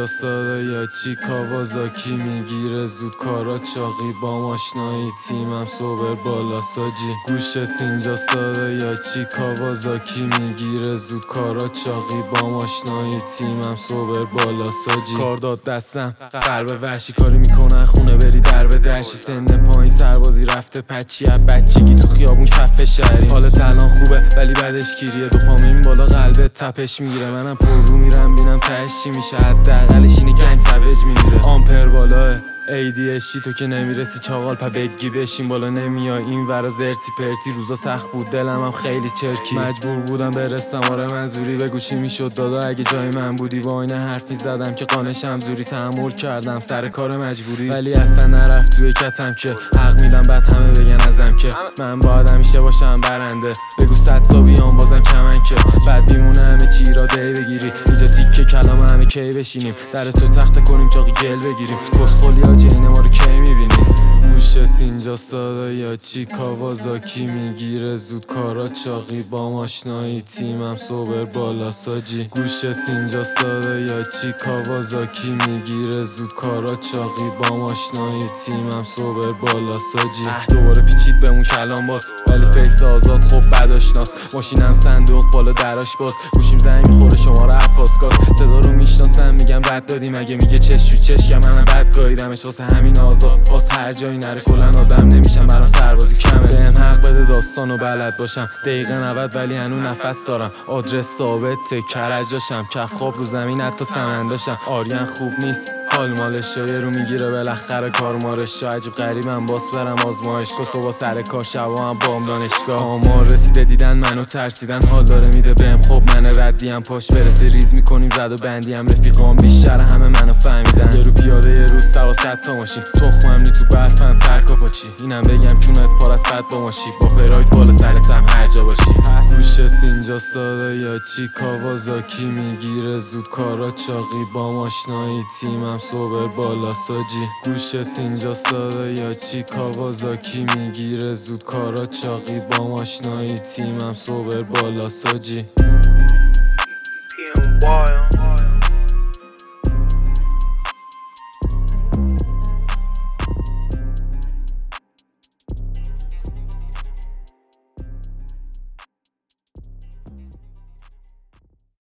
ساده یا چی کاوازاکی میگیره زود کارا چاقی با ماشنایی تیمم سوبر بالا ساجی. گوشت اینجا ساده یا چی کاوازاکی میگیره زود کارا چاقی با ماشنایی تیمم سوبر بالا ساجی. کار داد دستم قلب وحشی کاری میکنن خونه بری در به درشی. سن پایین سربازی رفته پچی از بچگی تو خیابون کف شهری. حالت الان خوبه ولی بعدش گیریه دوپامین بالا قلبت تپش میگیره. منم پر رو میرم بینم تهش چی میشه حداقلش اینه گنگ سوج میگیره. آمپر بالاه ADHD تو که نمیرسی چاقال پا بگی بشین بالا نمیای این ورا زرتی پرتی. روزا سخت بود دلم هم خیلی چرکی مجبور بودم برسم آره منظوری بگو چی میشد دادا اگه جای من بودی. با این حرفی زدم که قانشم زوری تحمل کردم سر کار مجبوری ولی اصلا نرفت توی کتم که حق میدم بعد همه بگن ازم که من باید همیشه باشم برنده. بگو 100 تا بیام بازم کمن که بعد میمونه همه چی را دی بگیری. اینجا تیکه کلام همه کی بشینیم در تو تخته کنیم چاقی گل بگیریم. کسخلی جین ما رو کی میبینی؟ گوشت اینجا ساده یا چی کاوازاکی میگیره زود کارا چاقی با ماشنایی تیمم سوبر بالا ساجی. گوشت اینجا ساده یا چی کاوازاکی میگیره زود کارا چاقی با ماشنایی تیمم سوبر بالا ساجی. دوباره پیچید بمون کلام باز ولی فیس آزاد خب بداشناس. ماشینم صندوق بالا دراش باز گوشیم زنگ میخوره شما رو پاسگاز. صدا رو میشناسم میگم بد دادی مگه میگه چش تو چش که منم بد گاییدمش واسه همین آزاد. واسه هر جایی نره کلن آدم نمیشم برام سربازی کمه. بهم حق بده داستانو بلد باشم دقیقه 90 ولی هنوز نفس دارم. آدرس ثابته کرج داشم کف خواب رو زمین حتی سمنداشم. آریان خوب نیست حال مالش یه رو میگیره بالاخره کار مارش. عجیب غریبم باس برم آزمایشگاه صبح سر کار شبا هم بام دانشگاه. آمار رسیده دیدن منو ترسیدن حال داره میده بهم خب من ردیم پاش برسه ریز میکنیم زد و بندیم. رفیقام بیشتر همه منو فهمیدن یه رو پیاده یه روز 100 تا ماشین تخمم نی تو برفم ترکا پاچی. اینم بگم چونت پر از بد با ماشی با پراید بالا سرتم هر جا باشی. گوشت اینجا ساده یا چی کاوازاکی میگیره زود کارا چاقی با ماشنایی تیمم سوبر بالا ساجی. گوشت اینجا ساده یا چی کاوازاکی میگیره زود کارا چاقی با ماشنایی تیمم سوبر بالا ساجی.